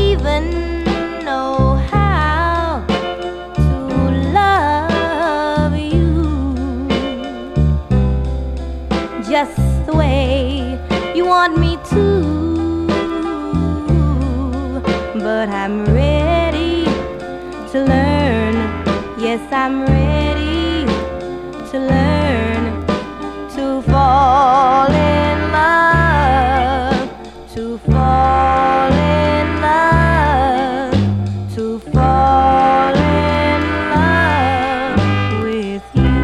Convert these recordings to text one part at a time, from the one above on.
even know how to love you just the way you want me to. But I'm ready to learn. Yes, I'm ready to learn to fall in love, to fall in love, to fall in love with you.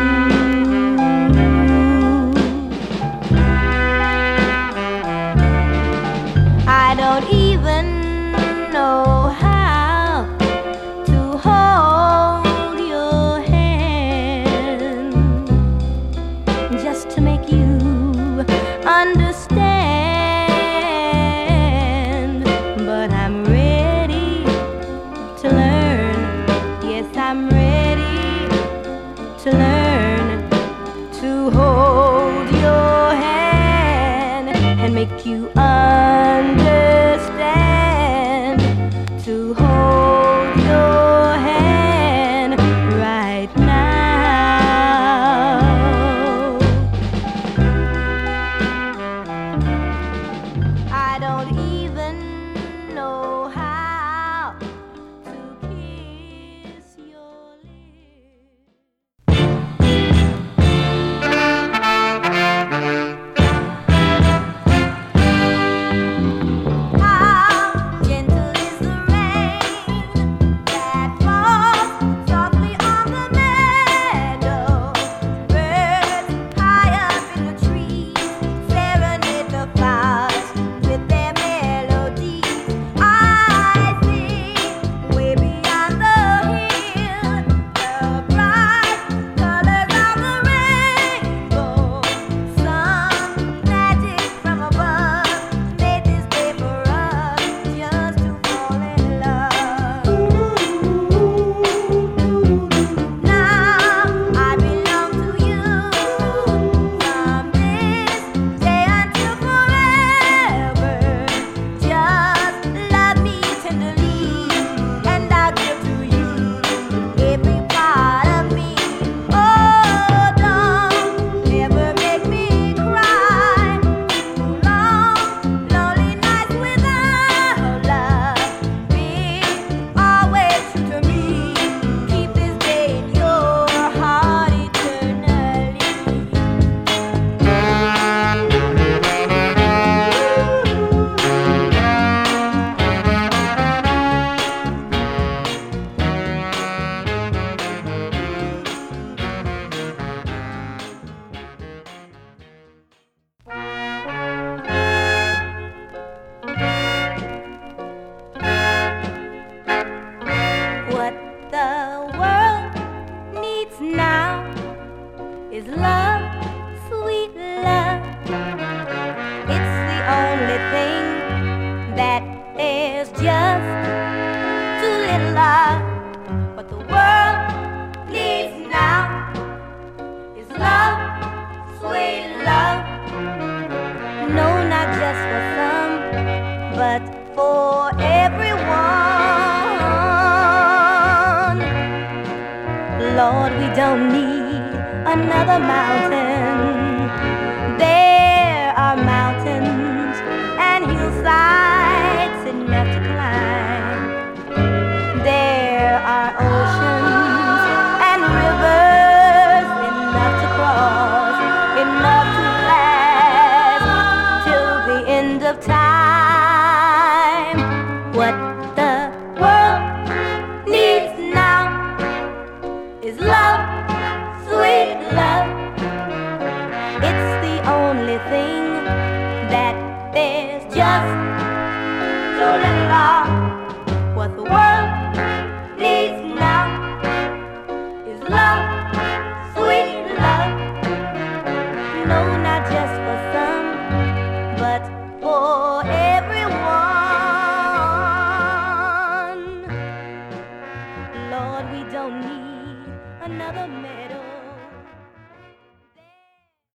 I don't even know how to hold your hand just to make you understand. But I'm ready to learn. Yes, I'm ready to learn to hold your hand and make you understand. To hold your hand right now. I don't even know how to kiss your lips. How gentle is the rain that falls softly on the meadow. Birds high up in the trees serenade the flowers with their melodies. I see way beyond the hill the bright colors of the rainbow. Some magic from above made this day for us just to fall in love. Now I belong to you from this day until forever. Just love me tenderly, and I'll give to you every part of me. Oh, don't ever make me cry. Too long, lonely nights without love. Be always true to me. Keep this day in your heart eternally. What the world needs now is love, sweet love. It's the only thing that is just too little of. What the world needs now is love, sweet love. No, not just for some, but for everyone. Lord, we don't need another mountain